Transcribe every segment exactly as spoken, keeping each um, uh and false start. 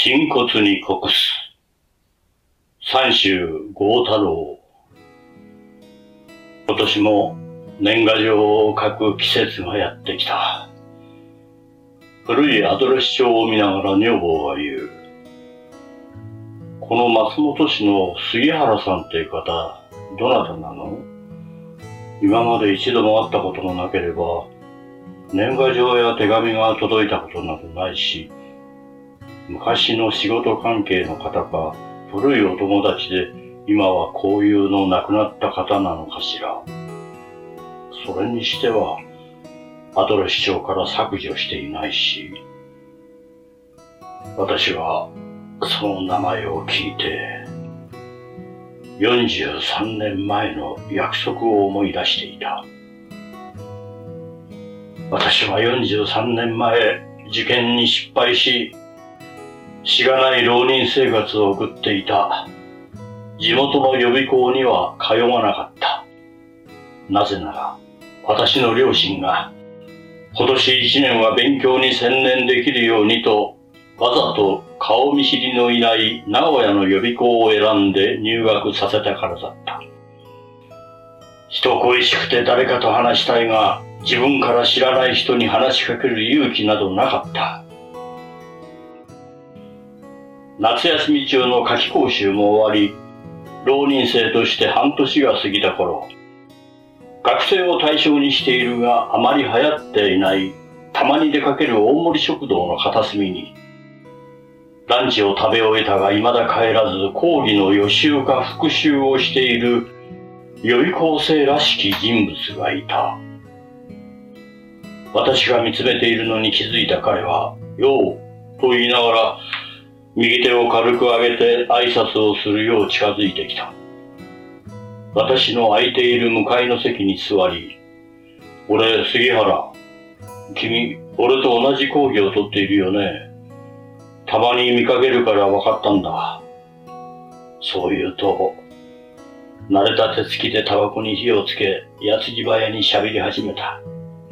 真骨に国す三州豪太郎。今年も年賀状を書く季節がやってきた。古いアドレス帳を見ながら女房は言う。この松本市の杉原さんって方、どなたなの？今まで一度も会ったこともなければ、年賀状や手紙が届いたことなどないし、昔の仕事関係の方か、古いお友達で今はこういうの亡くなった方なのかしら。それにしては、アドレス帳から削除していないし、私はその名前を聞いて、よんじゅうさんねんまえの約束を思い出していた。私はよんじゅうさんねんまえ、受験に失敗し、しがない浪人生活を送っていた。地元の予備校には通わなかった。なぜなら、私の両親が、今年一年は勉強に専念できるようにと、わざと顔見知りのいない名古屋の予備校を選んで入学させたからだった。人恋しくて誰かと話したいが、自分から知らない人に話しかける勇気などなかった。夏休み中の夏期講習も終わり、浪人生として半年が過ぎた頃、学生を対象にしているがあまり流行っていないたまに出かける大森食堂の片隅に、ランチを食べ終えたが未だ帰らず講義の予習か復習をしている予備校生らしき人物がいた。私が見つめているのに気づいた彼は、ようと言いながら右手を軽く上げて挨拶をするよう近づいてきた。私の空いている向かいの席に座り、俺、杉原、君、俺と同じ講義を取っているよね。たまに見かけるから分かったんだ。そう言うと、慣れた手つきでタバコに火をつけ、矢継ぎ早に喋り始めた。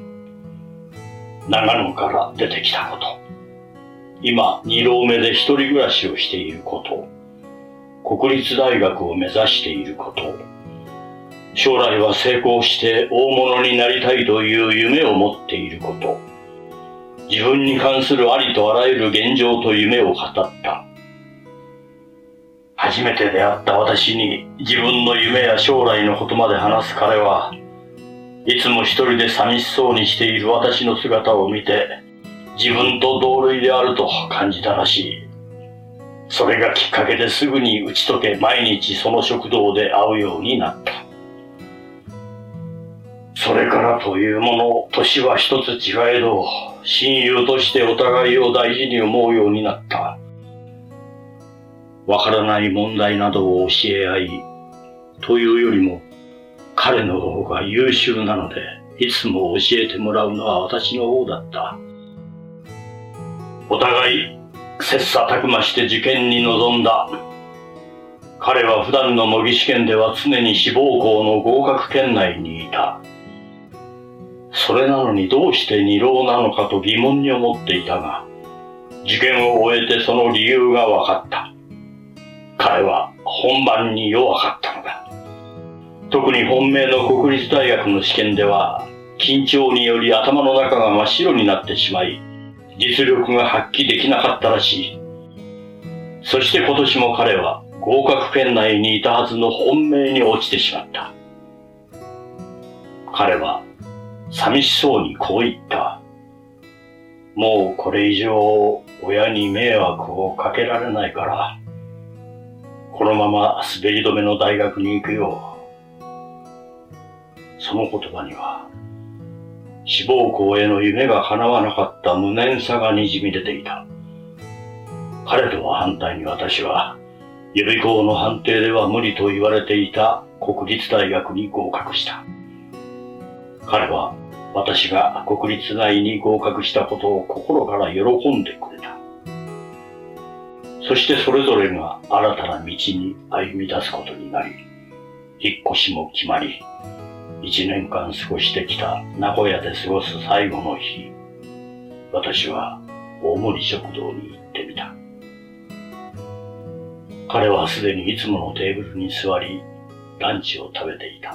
長野から出てきたこと。今、二浪目で一人暮らしをしていること。国立大学を目指していること。将来は成功して大物になりたいという夢を持っていること。自分に関するありとあらゆる現状と夢を語った。初めて出会った私に自分の夢や将来のことまで話す彼は、いつも一人で寂しそうにしている私の姿を見て、自分と同類であると感じたらしい。それがきっかけですぐに打ち解け、毎日その食堂で会うようになった。それからというもの、年は一つ違えど、親友としてお互いを大事に思うようになった。わからない問題などを教え合い、というよりも、彼の方が優秀なので、いつも教えてもらうのは私の方だった。お互い、切磋琢磨して受験に臨んだ。彼は普段の模擬試験では常に志望校の合格圏内にいた。それなのにどうして二浪なのかと疑問に思っていたが、受験を終えてその理由が分かった。彼は本番に弱かったのだ。特に本命の国立大学の試験では、緊張により頭の中が真っ白になってしまい、実力が発揮できなかったらしい。そして今年も彼は合格圏内にいたはずの本命に落ちてしまった。彼は寂しそうにこう言った。もうこれ以上親に迷惑をかけられないから、このまま滑り止めの大学に行くよ。その言葉には、志望校への夢が叶わなかった無念さがにじみ出ていた。彼とは反対に私は、予備校の判定では無理と言われていた国立大学に合格した。彼は私が国立大に合格したことを心から喜んでくれた。そしてそれぞれが新たな道に歩み出すことになり、引っ越しも決まり、一年間過ごしてきた名古屋で過ごす最後の日、私は大森食堂に行ってみた。 彼はすでにいつものテーブルに座り、ランチを食べていた。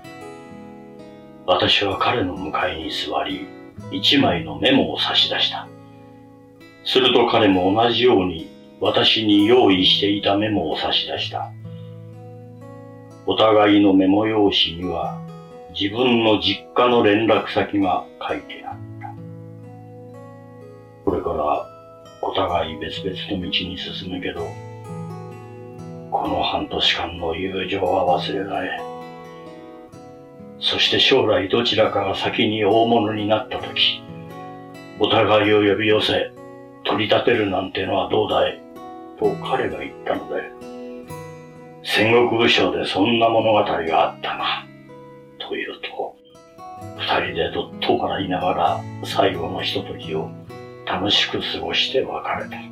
私は彼の向かいに座り、一枚のメモを差し出した。すると彼も同じように私に用意していたメモを差し出した。お互いのメモ用紙には自分の実家の連絡先が書いてあった。これからお互い別々の道に進むけど、この半年間の友情は忘れない。そして将来どちらかが先に大物になったとき、お互いを呼び寄せ、取り立てるなんてのはどうだいと彼が言ったので、戦国武将でそんな物語があったな、と言うと、二人でどっと笑いながら最後のひとときを楽しく過ごして別れた。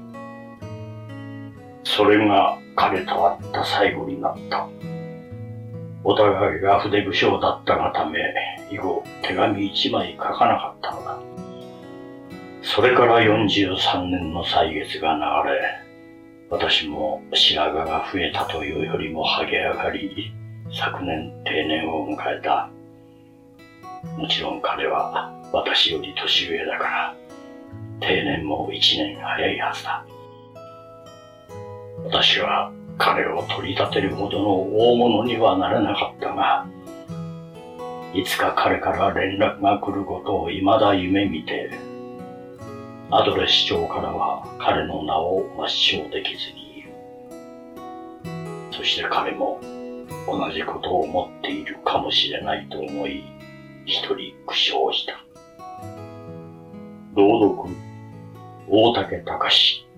それが彼と会った最後になった。お互いが筆不詳だったがため、以後手紙一枚書かなかったのだ。それからよんじゅうさんねんの歳月が流れ、私も白髪が増えたというよりも剥げ上がり、昨年定年を迎えた。もちろん彼は私より年上だから、定年も一年早いはずだ。私は彼を取り立てるほどの大物にはなれなかったが、いつか彼から連絡が来ることを未だ夢見て、アドレス帳からは彼の名を抹消できずにいる。そして彼も同じことを思っているかもしれないと思い、一人苦笑した。朗読、大竹隆。